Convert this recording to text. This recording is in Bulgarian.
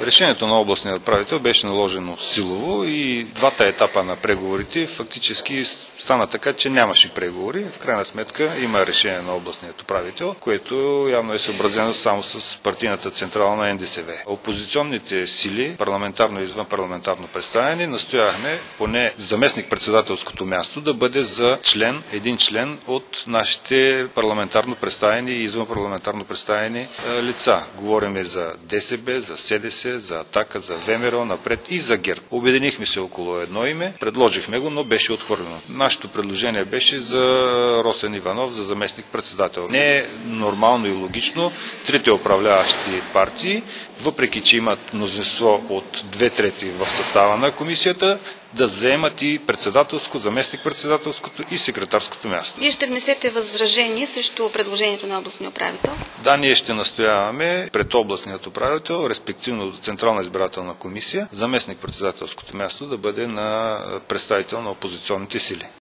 Решението на областния управител беше наложено силово и двата етапа на преговорите фактически стана така, че нямаше преговори. В крайна сметка има решение на областният управител, което явно е съобразено само с партийната централа на НДСВ. Опозиционните сили, парламентарно и извън парламентарно представени, настояхме поне заместник-председателското място да бъде за един член от нашите парламентарно представени и извън парламентарно представени лица. Говорим за ДСБ, за СДС, за Атака, за ВМРО, напред и за ГЕРБ. Обединихме се около едно име, предложихме го, но беше отхвърлено. Нашето предложение беше за Росен Иванов, за заместник-председател. Не е нормално и логично трите управляващи партии, въпреки че имат мнозинство от 2/3 в състава на комисията, да заемат и председателско, заместник-председателското и секретарското място. Вие ще внесете възражение срещу предложението на областния управител? Да, ние ще настояваме пред областният управител, респективно Централна избирателна комисия, заместник-председателското място да бъде на представител на опозиционните сили.